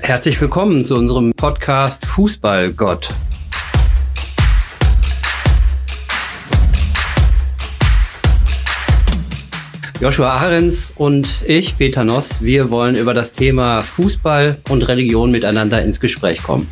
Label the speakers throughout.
Speaker 1: Herzlich willkommen zu unserem Podcast Fußballgott. Joshua Ahrens und ich, Peter Noss, wir wollen über das Thema Fußball und Religion miteinander ins Gespräch kommen.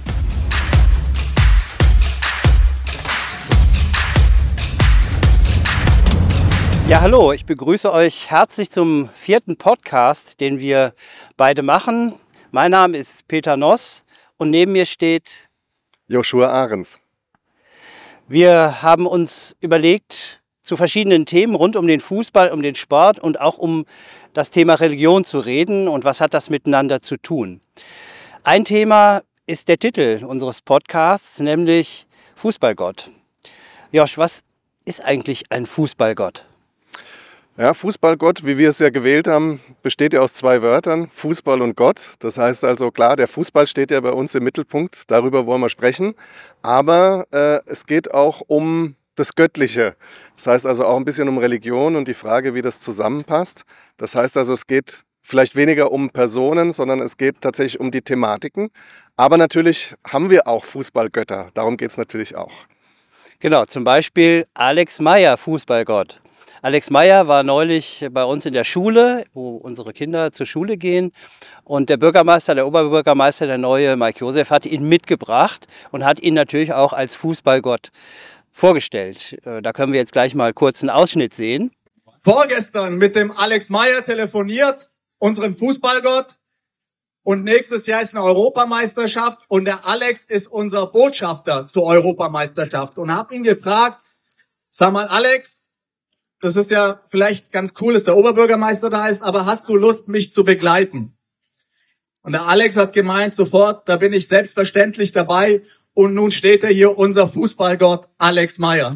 Speaker 1: Ja, hallo, ich begrüße euch herzlich zum 4. Podcast, den wir beide machen. Mein Name ist Peter Noss und neben mir steht
Speaker 2: Joshua Ahrens.
Speaker 1: Wir haben uns überlegt, zu verschiedenen Themen rund um den Fußball, um den Sport und auch um das Thema Religion zu reden und was hat das miteinander zu tun. Ein Thema ist der Titel unseres Podcasts, nämlich Fußballgott. Josh, was ist eigentlich ein Fußballgott?
Speaker 2: Ja, Fußballgott, wie wir es ja gewählt haben, besteht ja aus 2 Wörtern, Fußball und Gott. Das heißt also, klar, der Fußball steht ja bei uns im Mittelpunkt, darüber wollen wir sprechen. Aber es geht auch um das Göttliche. Das heißt also auch ein bisschen um Religion und die Frage, wie das zusammenpasst. Das heißt also, es geht vielleicht weniger um Personen, sondern es geht tatsächlich um die Thematiken. Aber natürlich haben wir auch Fußballgötter, darum geht es natürlich auch.
Speaker 1: Genau, zum Beispiel Alex Meyer, Fußballgott. Alex Meyer war neulich bei uns in der Schule, wo unsere Kinder zur Schule gehen. Und der Bürgermeister, der Oberbürgermeister, der neue Mike Josef, hat ihn mitgebracht und hat ihn natürlich auch als Fußballgott vorgestellt. Da können wir jetzt gleich mal kurz einen Ausschnitt sehen.
Speaker 3: Vorgestern mit dem Alex Meyer telefoniert, unserem Fußballgott. Und nächstes Jahr ist eine Europameisterschaft und der Alex ist unser Botschafter zur Europameisterschaft. Und habe ihn gefragt, sag mal Alex, das ist ja vielleicht ganz cool, dass der Oberbürgermeister da ist, aber hast du Lust, mich zu begleiten? Und der Alex hat gemeint, sofort, da bin ich selbstverständlich dabei. Und nun steht hier unser Fußballgott Alex Meyer.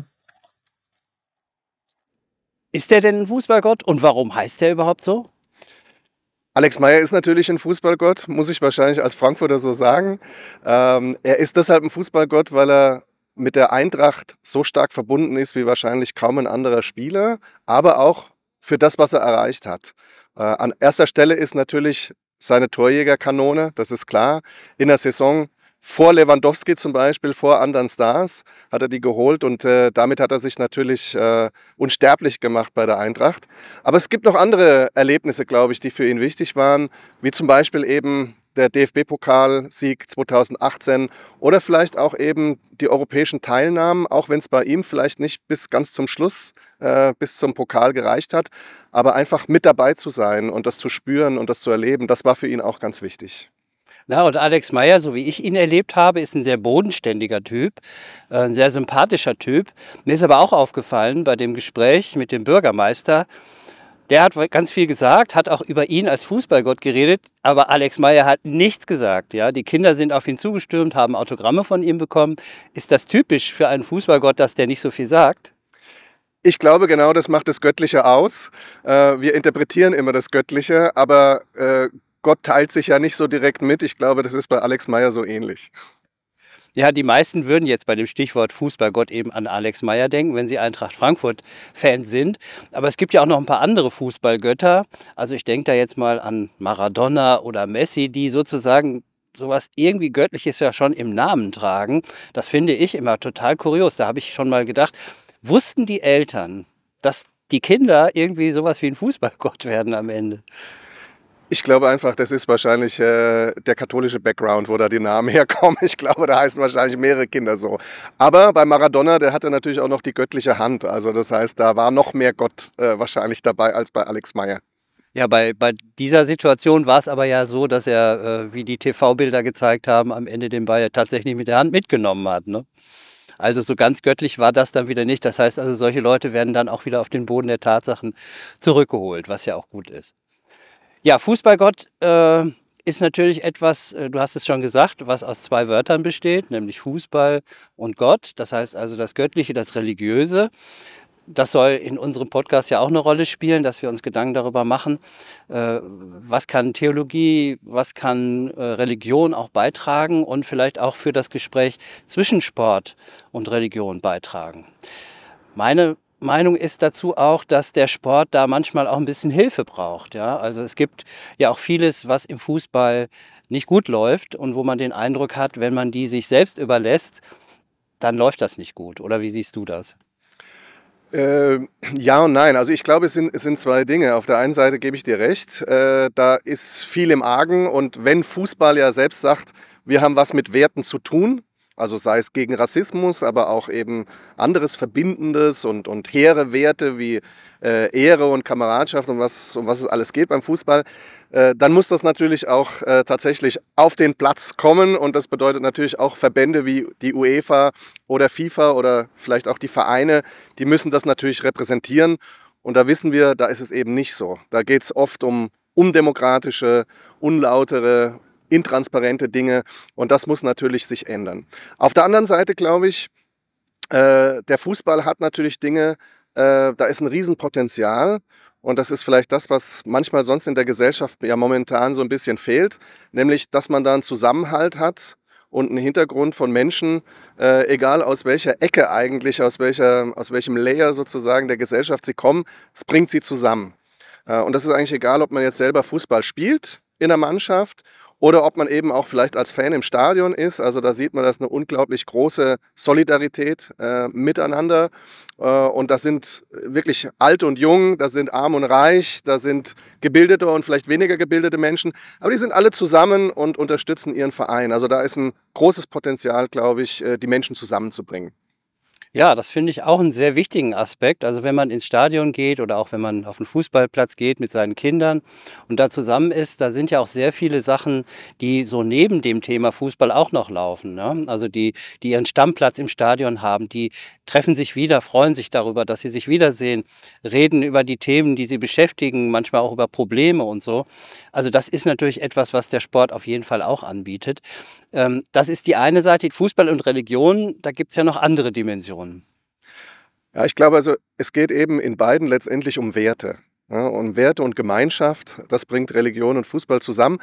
Speaker 1: Ist der denn ein Fußballgott und warum heißt der überhaupt so?
Speaker 2: Alex Meyer ist natürlich ein Fußballgott, muss ich wahrscheinlich als Frankfurter so sagen. Er ist deshalb ein Fußballgott, weil er mit der Eintracht so stark verbunden ist wie wahrscheinlich kaum ein anderer Spieler, aber auch für das, was er erreicht hat. An erster Stelle ist natürlich seine Torjägerkanone, das ist klar. In der Saison vor Lewandowski zum Beispiel, vor anderen Stars, hat er die geholt und damit hat er sich natürlich unsterblich gemacht bei der Eintracht. Aber es gibt noch andere Erlebnisse, glaube ich, die für ihn wichtig waren, wie zum Beispiel eben der DFB-Pokalsieg 2018 oder vielleicht auch eben die europäischen Teilnahmen, auch wenn es bei ihm vielleicht nicht bis ganz zum Schluss, bis zum Pokal gereicht hat, aber einfach mit dabei zu sein und das zu spüren und das zu erleben, das war für ihn auch ganz wichtig.
Speaker 1: Na, und Alex Meyer, so wie ich ihn erlebt habe, ist ein sehr bodenständiger Typ, ein sehr sympathischer Typ. Mir ist aber auch aufgefallen bei dem Gespräch mit dem Bürgermeister, der hat ganz viel gesagt, hat auch über ihn als Fußballgott geredet, aber Alex Meyer hat nichts gesagt. Ja? Die Kinder sind auf ihn zugestürmt, haben Autogramme von ihm bekommen. Ist das typisch für einen Fußballgott, dass der nicht so viel sagt?
Speaker 2: Ich glaube, genau das macht das Göttliche aus. Wir interpretieren immer das Göttliche, aber Gott teilt sich ja nicht so direkt mit. Ich glaube, das ist bei Alex Meyer so ähnlich.
Speaker 1: Ja, die meisten würden jetzt bei dem Stichwort Fußballgott eben an Alex Meyer denken, wenn sie Eintracht Frankfurt-Fans sind. Aber es gibt ja auch noch ein paar andere Fußballgötter. Also ich denke da jetzt mal an Maradona oder Messi, die sozusagen sowas irgendwie Göttliches ja schon im Namen tragen. Das finde ich immer total kurios. Da habe ich schon mal gedacht, wussten die Eltern, dass die Kinder irgendwie sowas wie ein Fußballgott werden am Ende?
Speaker 2: Ich glaube einfach, das ist wahrscheinlich der katholische Background, wo da die Namen herkommen. Ich glaube, da heißen wahrscheinlich mehrere Kinder so. Aber bei Maradona, der hatte natürlich auch noch die göttliche Hand. Also das heißt, da war noch mehr Gott wahrscheinlich dabei als bei Alex Meyer.
Speaker 1: Ja, bei dieser Situation war es aber ja so, dass er, wie die TV-Bilder gezeigt haben, am Ende den Ball tatsächlich mit der Hand mitgenommen hat, ne? Also so ganz göttlich war das dann wieder nicht. Das heißt also, solche Leute werden dann auch wieder auf den Boden der Tatsachen zurückgeholt, was ja auch gut ist. Ja, Fußballgott ist natürlich etwas, du hast es schon gesagt, was aus 2 Wörtern besteht, nämlich Fußball und Gott. Das heißt also das Göttliche, das Religiöse. Das soll in unserem Podcast ja auch eine Rolle spielen, dass wir uns Gedanken darüber machen, was kann Theologie, was kann Religion auch beitragen und vielleicht auch für das Gespräch zwischen Sport und Religion beitragen. Meine Meinung ist dazu auch, dass der Sport da manchmal auch ein bisschen Hilfe braucht. Ja? Also es gibt ja auch vieles, was im Fußball nicht gut läuft und wo man den Eindruck hat, wenn man die sich selbst überlässt, dann läuft das nicht gut. Oder wie siehst du das?
Speaker 2: Ja und nein. Also ich glaube, es sind zwei Dinge. Auf der einen Seite gebe ich dir recht, da ist viel im Argen und wenn Fußball ja selbst sagt, wir haben was mit Werten zu tun, also sei es gegen Rassismus, aber auch eben anderes Verbindendes und hehre Werte wie Ehre und Kameradschaft und um was es alles geht beim Fußball, dann muss das natürlich auch tatsächlich auf den Platz kommen und das bedeutet natürlich auch Verbände wie die UEFA oder FIFA oder vielleicht auch die Vereine, die müssen das natürlich repräsentieren und da wissen wir, da ist es eben nicht so. Da geht es oft um undemokratische, unlautere, intransparente Dinge und das muss natürlich sich ändern. Auf der anderen Seite glaube ich, der Fußball hat natürlich Dinge, da ist ein Riesenpotenzial und das ist vielleicht das, was manchmal sonst in der Gesellschaft ja momentan so ein bisschen fehlt, nämlich, dass man da einen Zusammenhalt hat und einen Hintergrund von Menschen, egal aus welcher Ecke eigentlich, aus welchem Layer sozusagen der Gesellschaft sie kommen, es bringt sie zusammen. Und das ist eigentlich egal, ob man jetzt selber Fußball spielt in der Mannschaft oder ob man eben auch vielleicht als Fan im Stadion ist. Also da sieht man, dass eine unglaublich große Solidarität miteinander. Und das sind wirklich alt und jung, das sind arm und reich, da sind gebildete und vielleicht weniger gebildete Menschen. Aber die sind alle zusammen und unterstützen ihren Verein. Also da ist ein großes Potenzial, glaube ich, die Menschen zusammenzubringen.
Speaker 1: Ja, das finde ich auch einen sehr wichtigen Aspekt. Also wenn man ins Stadion geht oder auch wenn man auf den Fußballplatz geht mit seinen Kindern und da zusammen ist, da sind ja auch sehr viele Sachen, die so neben dem Thema Fußball auch noch laufen. Ne? Also die ihren Stammplatz im Stadion haben, die treffen sich wieder, freuen sich darüber, dass sie sich wiedersehen, reden über die Themen, die sie beschäftigen, manchmal auch über Probleme und so. Also das ist natürlich etwas, was der Sport auf jeden Fall auch anbietet. Das ist die eine Seite. Fußball und Religion, da gibt es ja noch andere Dimensionen.
Speaker 2: Ja, ich glaube also, es geht eben in beiden letztendlich um Werte. Ja, und Werte und Gemeinschaft, das bringt Religion und Fußball zusammen.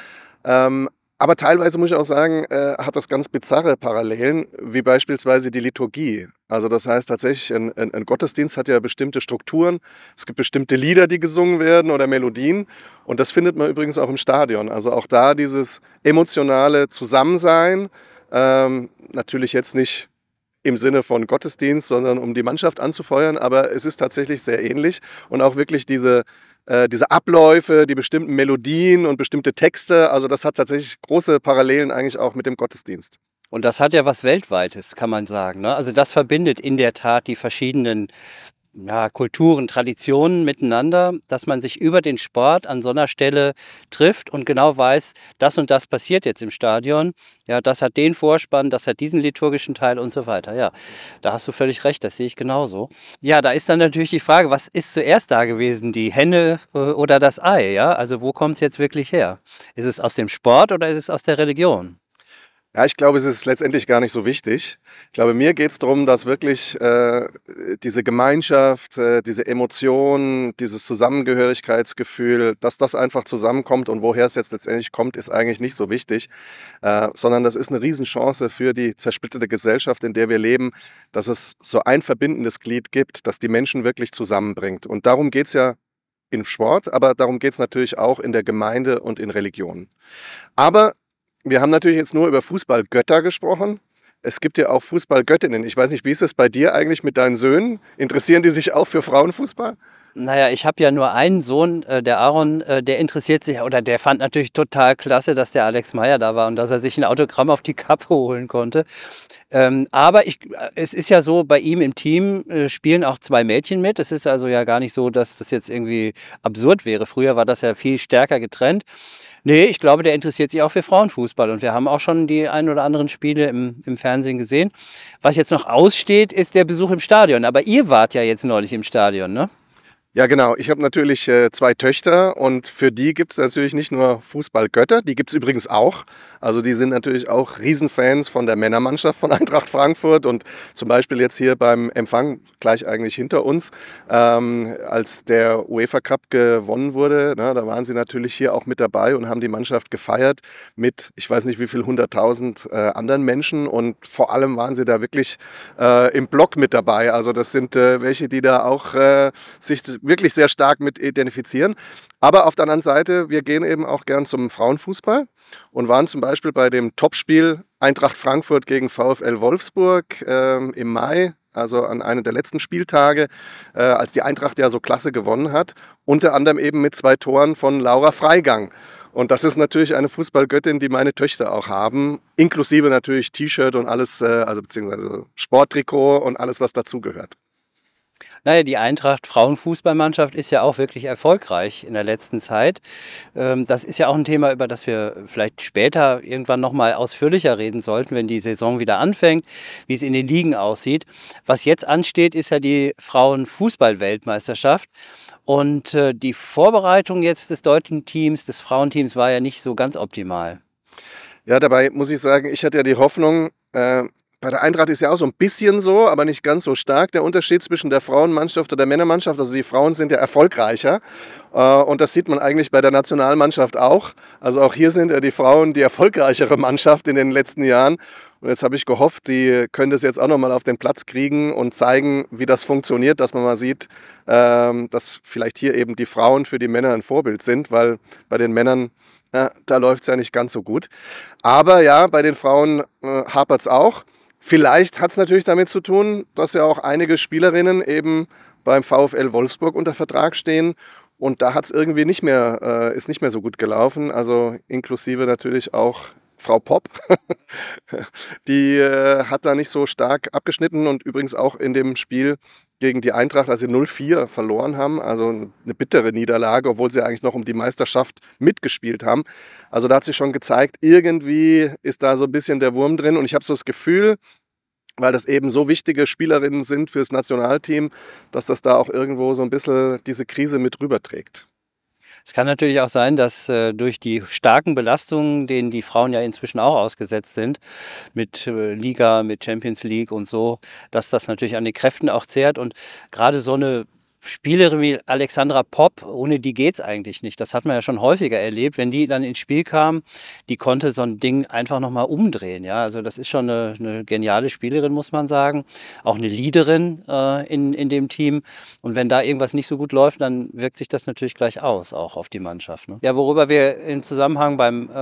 Speaker 2: Aber teilweise muss ich auch sagen, hat das ganz bizarre Parallelen, wie beispielsweise die Liturgie. Also das heißt tatsächlich, ein Gottesdienst hat ja bestimmte Strukturen. Es gibt bestimmte Lieder, die gesungen werden oder Melodien. Und das findet man übrigens auch im Stadion. Also auch da dieses emotionale Zusammensein. Natürlich jetzt nicht im Sinne von Gottesdienst, sondern um die Mannschaft anzufeuern. Aber es ist tatsächlich sehr ähnlich. Und auch wirklich diese Abläufe, die bestimmten Melodien und bestimmte Texte, also das hat tatsächlich große Parallelen eigentlich auch mit dem Gottesdienst.
Speaker 1: Und das hat ja was Weltweites, kann man sagen. Ne? Also das verbindet in der Tat die verschiedenen Kulturen, Traditionen miteinander, dass man sich über den Sport an so einer Stelle trifft und genau weiß, das und das passiert jetzt im Stadion. Ja, das hat den Vorspann, das hat diesen liturgischen Teil und so weiter. Ja, da hast du völlig recht, das sehe ich genauso. Ja, da ist dann natürlich die Frage, was ist zuerst da gewesen, die Henne oder das Ei? Ja, also wo kommt es jetzt wirklich her? Ist es aus dem Sport oder ist es aus der Religion?
Speaker 2: Ja, ich glaube, es ist letztendlich gar nicht so wichtig. Ich glaube, mir geht es darum, dass wirklich diese Gemeinschaft, diese Emotion, dieses Zusammengehörigkeitsgefühl, dass das einfach zusammenkommt und woher es jetzt letztendlich kommt, ist eigentlich nicht so wichtig, sondern das ist eine Riesenchance für die zersplitterte Gesellschaft, in der wir leben, dass es so ein verbindendes Glied gibt, das die Menschen wirklich zusammenbringt. Und darum geht es ja im Sport, aber darum geht es natürlich auch in der Gemeinde und in Religion. Aber wir haben natürlich jetzt nur über Fußballgötter gesprochen. Es gibt ja auch Fußballgöttinnen. Ich weiß nicht, wie ist es bei dir eigentlich mit deinen Söhnen? Interessieren die sich auch für Frauenfußball?
Speaker 1: Naja, ich habe ja nur einen Sohn, der Aaron, der interessiert sich oder der fand natürlich total klasse, dass der Alex Meyer da war und dass er sich ein Autogramm auf die Kappe holen konnte. Aber es ist ja so, bei ihm im Team spielen auch 2 Mädchen mit. Es ist also ja gar nicht so, dass das jetzt irgendwie absurd wäre. Früher war das ja viel stärker getrennt. Nee, ich glaube, der interessiert sich auch für Frauenfußball und wir haben auch schon die ein oder anderen Spiele im Fernsehen gesehen. Was jetzt noch aussteht, ist der Besuch im Stadion. Aber ihr wart ja jetzt neulich im Stadion, ne?
Speaker 2: Ja, genau. Ich habe natürlich 2 Töchter und für die gibt es natürlich nicht nur Fußballgötter, die gibt es übrigens auch. Also die sind natürlich auch Riesenfans von der Männermannschaft von Eintracht Frankfurt und zum Beispiel jetzt hier beim Empfang, gleich eigentlich hinter uns, als der UEFA Cup gewonnen wurde, ne, da waren sie natürlich hier auch mit dabei und haben die Mannschaft gefeiert mit, ich weiß nicht wie viel, 100.000 anderen Menschen und vor allem waren sie da wirklich im Block mit dabei. Also das sind welche, die da auch sich wirklich sehr stark mit identifizieren. Aber auf der anderen Seite, wir gehen eben auch gern zum Frauenfußball und waren zum Beispiel bei dem Topspiel Eintracht Frankfurt gegen VfL Wolfsburg im Mai, also an einem der letzten Spieltage, als die Eintracht ja so klasse gewonnen hat. Unter anderem eben mit 2 Toren von Laura Freigang. Und das ist natürlich eine Fußballgöttin, die meine Töchter auch haben, inklusive natürlich T-Shirt und alles, also beziehungsweise Sporttrikot und alles, was dazugehört.
Speaker 1: Naja, die Eintracht Frauenfußballmannschaft ist ja auch wirklich erfolgreich in der letzten Zeit. Das ist ja auch ein Thema, über das wir vielleicht später irgendwann nochmal ausführlicher reden sollten, wenn die Saison wieder anfängt, wie es in den Ligen aussieht. Was jetzt ansteht, ist ja die Frauenfußball-Weltmeisterschaft. Und die Vorbereitung jetzt des deutschen Teams, des Frauenteams, war ja nicht so ganz optimal.
Speaker 2: Ja, dabei muss ich sagen, ich hatte ja die Hoffnung, bei der Eintracht ist ja auch so ein bisschen so, aber nicht ganz so stark der Unterschied zwischen der Frauenmannschaft und der Männermannschaft. Also die Frauen sind ja erfolgreicher und das sieht man eigentlich bei der Nationalmannschaft auch. Also auch hier sind ja die Frauen die erfolgreichere Mannschaft in den letzten Jahren. Und jetzt habe ich gehofft, die können das jetzt auch nochmal auf den Platz kriegen und zeigen, wie das funktioniert, dass man mal sieht, dass vielleicht hier eben die Frauen für die Männer ein Vorbild sind, weil bei den Männern, ja, da läuft es ja nicht ganz so gut. Aber ja, bei den Frauen hapert es auch. Vielleicht hat es natürlich damit zu tun, dass ja auch einige Spielerinnen eben beim VfL Wolfsburg unter Vertrag stehen und da hat es irgendwie ist nicht mehr so gut gelaufen, also inklusive natürlich auch Frau Popp, die hat da nicht so stark abgeschnitten und übrigens auch in dem Spiel gegen die Eintracht, als sie 0-4 verloren haben, also eine bittere Niederlage, obwohl sie eigentlich noch um die Meisterschaft mitgespielt haben. Also da hat sich schon gezeigt, irgendwie ist da so ein bisschen der Wurm drin und ich habe so das Gefühl, weil das eben so wichtige Spielerinnen sind fürs Nationalteam, dass das da auch irgendwo so ein bisschen diese Krise mit rüberträgt.
Speaker 1: Es kann natürlich auch sein, dass durch die starken Belastungen, denen die Frauen ja inzwischen auch ausgesetzt sind, mit Liga, mit Champions League und so, dass das natürlich an den Kräften auch zehrt. Und gerade so eine Spielerin wie Alexandra Popp, ohne die geht's eigentlich nicht. Das hat man ja schon häufiger erlebt. Wenn die dann ins Spiel kam, die konnte so ein Ding einfach nochmal umdrehen. Ja? Also das ist schon eine geniale Spielerin, muss man sagen. Auch eine Leaderin in dem Team. Und wenn da irgendwas nicht so gut läuft, dann wirkt sich das natürlich gleich aus, auch auf die Mannschaft. Ne? Ja, worüber wir im Zusammenhang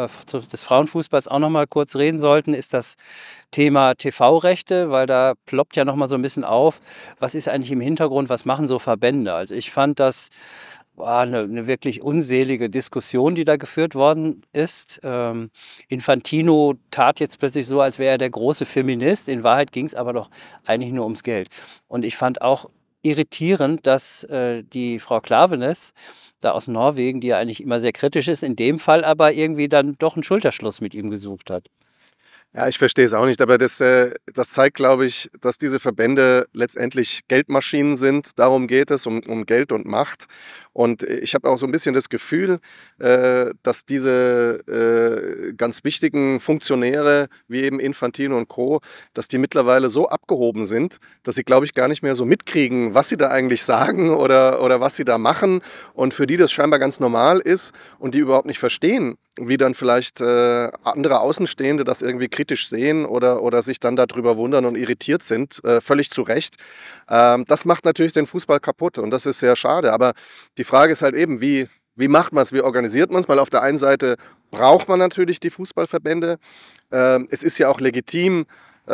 Speaker 1: des Frauenfußballs auch nochmal kurz reden sollten, ist das Thema TV-Rechte, weil da ploppt ja nochmal so ein bisschen auf, was ist eigentlich im Hintergrund, was machen so Verbände? Also ich fand, das war eine wirklich unselige Diskussion, die da geführt worden ist. Infantino tat jetzt plötzlich so, als wäre er der große Feminist. In Wahrheit ging es aber doch eigentlich nur ums Geld. Und ich fand auch irritierend, dass die Frau Klaveness da aus Norwegen, die ja eigentlich immer sehr kritisch ist, in dem Fall aber irgendwie dann doch einen Schulterschluss mit ihm gesucht hat.
Speaker 2: Ja, ich verstehe es auch nicht, aber das zeigt, glaube ich, dass diese Verbände letztendlich Geldmaschinen sind. Darum geht es, um Geld und Macht. Und ich habe auch so ein bisschen das Gefühl, dass diese ganz wichtigen Funktionäre, wie eben Infantino und Co., dass die mittlerweile so abgehoben sind, dass sie, glaube ich, gar nicht mehr so mitkriegen, was sie da eigentlich sagen oder was sie da machen. Und für die das scheinbar ganz normal ist und die überhaupt nicht verstehen, wie dann vielleicht andere Außenstehende das irgendwie kritisch sehen oder sich dann darüber wundern und irritiert sind, völlig zu Recht. Das macht natürlich den Fußball kaputt und das ist sehr schade. Aber die Frage ist halt eben, wie macht man es, wie organisiert man es? Weil auf der einen Seite braucht man natürlich die Fußballverbände. Es ist ja auch legitim,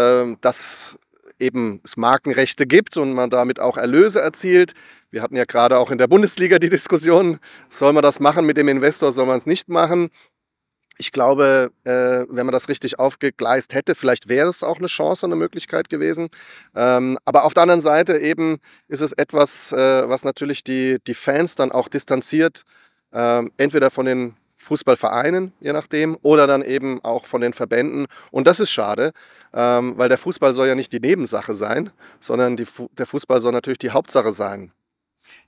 Speaker 2: dass eben es Markenrechte gibt und man damit auch Erlöse erzielt. Wir hatten ja gerade auch in der Bundesliga die Diskussion, soll man das machen mit dem Investor, soll man es nicht machen? Ich glaube, wenn man das richtig aufgegleist hätte, vielleicht wäre es auch eine Chance und eine Möglichkeit gewesen. Aber auf der anderen Seite eben ist es etwas, was natürlich die Fans dann auch distanziert, entweder von den Fußballvereinen, je nachdem, oder dann eben auch von den Verbänden. Und das ist schade, weil der Fußball soll ja nicht die Nebensache sein, sondern der Fußball soll natürlich die Hauptsache sein.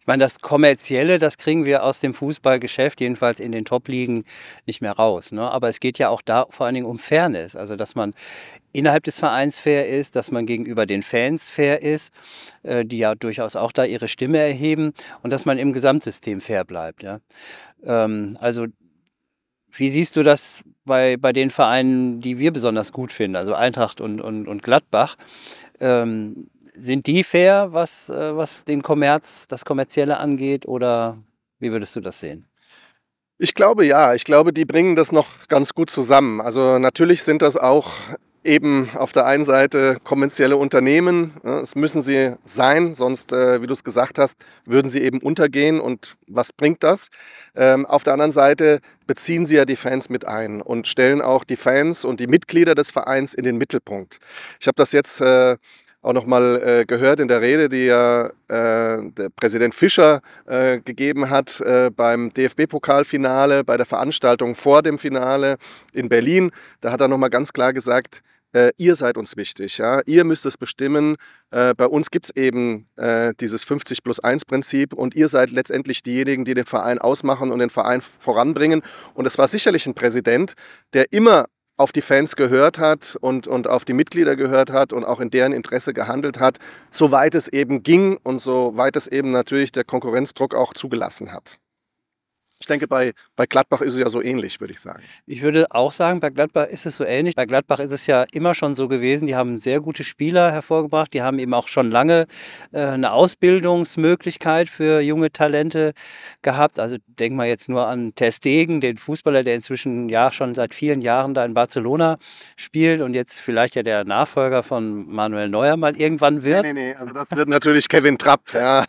Speaker 1: meine, das Kommerzielle, das kriegen wir aus dem Fußballgeschäft, jedenfalls in den Top-Ligen, nicht mehr raus. Ne? Aber es geht ja auch da vor allen Dingen um Fairness. Also, dass man innerhalb des Vereins fair ist, dass man gegenüber den Fans fair ist, die ja durchaus auch da ihre Stimme erheben und dass man im Gesamtsystem fair bleibt. Ja? Also, wie siehst du das bei den Vereinen, die wir besonders gut finden, also Eintracht und Gladbach? Sind die fair, was den Kommerz, das Kommerzielle angeht, oder wie würdest du das sehen?
Speaker 2: Ich glaube ja, ich glaube, die bringen das noch ganz gut zusammen. Also natürlich sind das auch eben auf der einen Seite kommerzielle Unternehmen. Es müssen sie sein, sonst, wie du es gesagt hast, würden sie eben untergehen. Und was bringt das? Auf der anderen Seite beziehen sie ja die Fans mit ein und stellen auch die Fans und die Mitglieder des Vereins in den Mittelpunkt. Ich habe das jetzt auch nochmal gehört in der Rede, die ja der Präsident Fischer gegeben hat beim DFB-Pokalfinale, bei der Veranstaltung vor dem Finale in Berlin. Da hat er nochmal ganz klar gesagt, ihr seid uns wichtig, ja? Ihr müsst es bestimmen. Bei uns gibt es eben dieses 50+1-Prinzip und ihr seid letztendlich diejenigen, die den Verein ausmachen und den Verein voranbringen. Und es war sicherlich ein Präsident, der immer auf die Fans gehört hat und auf die Mitglieder gehört hat und auch in deren Interesse gehandelt hat, soweit es eben ging und soweit es eben natürlich der Konkurrenzdruck auch zugelassen hat. Ich denke, bei Gladbach ist es ja so ähnlich, würde ich sagen.
Speaker 1: Ich würde auch sagen, bei Gladbach ist es so ähnlich. Bei Gladbach ist es ja immer schon so gewesen, die haben sehr gute Spieler hervorgebracht, die haben eben auch schon lange eine Ausbildungsmöglichkeit für junge Talente gehabt. Also denk mal jetzt nur an Ter Stegen, den Fußballer, der inzwischen ja schon seit vielen Jahren da in Barcelona spielt und jetzt vielleicht ja der Nachfolger von Manuel Neuer mal irgendwann wird.
Speaker 2: Nee, also das wird natürlich Kevin Trapp, ja.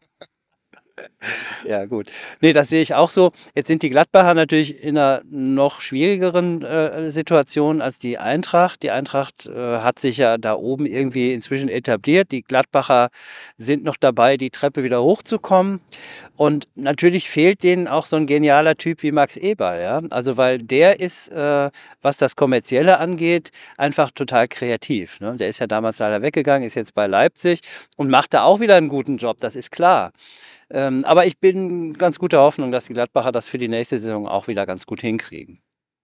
Speaker 1: Ja, gut. Nee, das sehe ich auch so. Jetzt sind die Gladbacher natürlich in einer noch schwierigeren Situation als die Eintracht. Die Eintracht hat sich ja da oben irgendwie inzwischen etabliert. Die Gladbacher sind noch dabei, die Treppe wieder hochzukommen. Und natürlich fehlt denen auch so ein genialer Typ wie Max Eberl. Ja? Also, weil der ist, was das Kommerzielle angeht, einfach total kreativ. Ne? Der ist ja damals leider weggegangen, ist jetzt bei Leipzig und macht da auch wieder einen guten Job, das ist klar. Aber ich bin ganz guter Hoffnung, dass die Gladbacher das für die nächste Saison auch wieder ganz gut hinkriegen.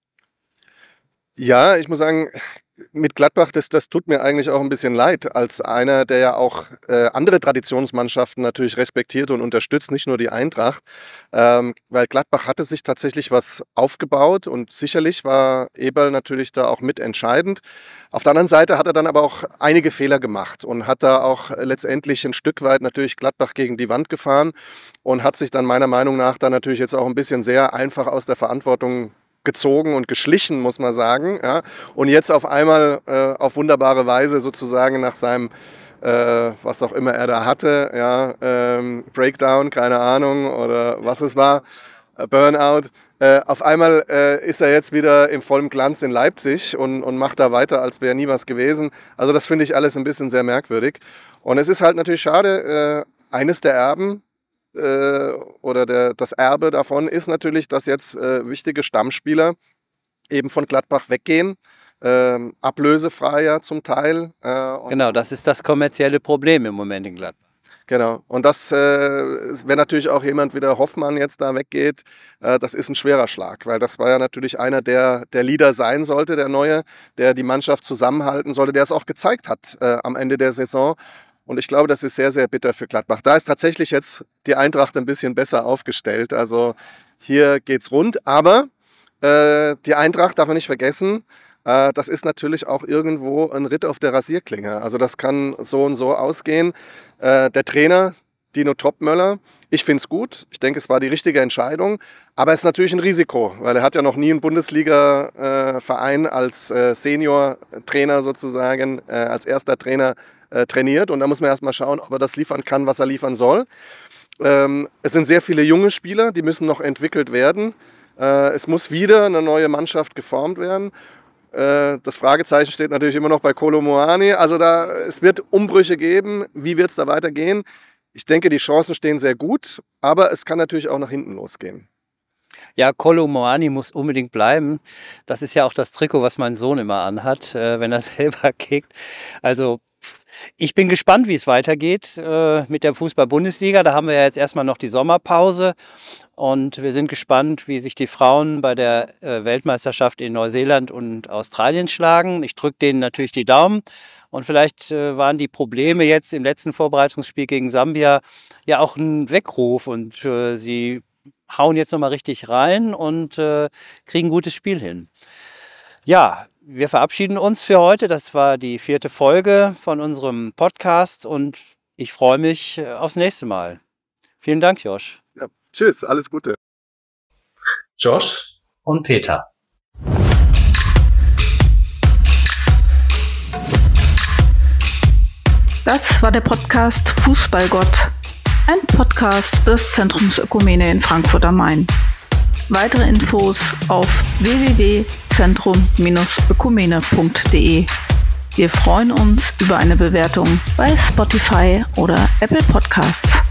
Speaker 2: Ja, ich muss sagen, mit Gladbach, das tut mir eigentlich auch ein bisschen leid, als einer, der ja auch andere Traditionsmannschaften natürlich respektiert und unterstützt, nicht nur die Eintracht, weil Gladbach hatte sich tatsächlich was aufgebaut und sicherlich war Eberl natürlich da auch mitentscheidend. Auf der anderen Seite hat er dann aber auch einige Fehler gemacht und hat da auch letztendlich ein Stück weit natürlich Gladbach gegen die Wand gefahren und hat sich dann meiner Meinung nach dann natürlich jetzt auch ein bisschen sehr einfach aus der Verantwortung gezogen und geschlichen, muss man sagen. Ja. Und jetzt auf einmal auf wunderbare Weise sozusagen nach seinem, was auch immer er da hatte, ja, Breakdown, keine Ahnung, oder was es war, Burnout. Auf einmal ist er jetzt wieder im vollen Glanz in Leipzig und macht da weiter, als wäre nie was gewesen. Also das finde ich alles ein bisschen sehr merkwürdig. Und es ist halt natürlich schade, eines der Erben, oder das Erbe davon ist natürlich, dass jetzt wichtige Stammspieler eben von Gladbach weggehen, ablösefrei ja zum Teil.
Speaker 1: Genau, das ist das kommerzielle Problem im Moment in Gladbach.
Speaker 2: Genau, und das, wenn natürlich auch jemand wie der Hoffmann jetzt da weggeht, das ist ein schwerer Schlag, weil das war ja natürlich einer, der Leader sein sollte, der Neue, der die Mannschaft zusammenhalten sollte, der es auch gezeigt hat am Ende der Saison. Und ich glaube, das ist sehr, sehr bitter für Gladbach. Da ist tatsächlich jetzt die Eintracht ein bisschen besser aufgestellt. Also hier geht's rund. Aber die Eintracht darf man nicht vergessen, das ist natürlich auch irgendwo ein Ritt auf der Rasierklinge. Also das kann so und so ausgehen. Der Trainer, Dino Topmöller, ich finde es gut. Ich denke, es war die richtige Entscheidung. Aber es ist natürlich ein Risiko, weil er hat ja noch nie einen Bundesliga-Verein als Senior-Trainer sozusagen, als erster Trainer trainiert. Und da muss man erstmal schauen, ob er das liefern kann, was er liefern soll. Es sind sehr viele junge Spieler, die müssen noch entwickelt werden. Es muss wieder eine neue Mannschaft geformt werden. Das Fragezeichen steht natürlich immer noch bei Kolo Muani. Also es wird Umbrüche geben. Wie wird es da weitergehen? Ich denke, die Chancen stehen sehr gut, aber es kann natürlich auch nach hinten losgehen.
Speaker 1: Ja, Kolo Muani muss unbedingt bleiben. Das ist ja auch das Trikot, was mein Sohn immer anhat, wenn er selber kickt. Also Ich bin gespannt, wie es weitergeht mit der Fußball-Bundesliga. Da haben wir ja jetzt erstmal noch die Sommerpause. Und wir sind gespannt, wie sich die Frauen bei der Weltmeisterschaft in Neuseeland und Australien schlagen. Ich drücke denen natürlich die Daumen. Und vielleicht waren die Probleme jetzt im letzten Vorbereitungsspiel gegen Sambia ja auch ein Weckruf. Und sie hauen jetzt nochmal richtig rein und kriegen ein gutes Spiel hin. Ja, wir verabschieden uns für heute. Das war die 4. Folge von unserem Podcast und ich freue mich aufs nächste Mal. Vielen Dank, Josh.
Speaker 2: Ja, tschüss, alles Gute.
Speaker 4: Josh
Speaker 1: und Peter.
Speaker 5: Das war der Podcast Fußballgott, ein Podcast des Zentrums Ökumene in Frankfurt am Main. Weitere Infos auf www.zentrum-ökumene.de. Wir freuen uns über eine Bewertung bei Spotify oder Apple Podcasts.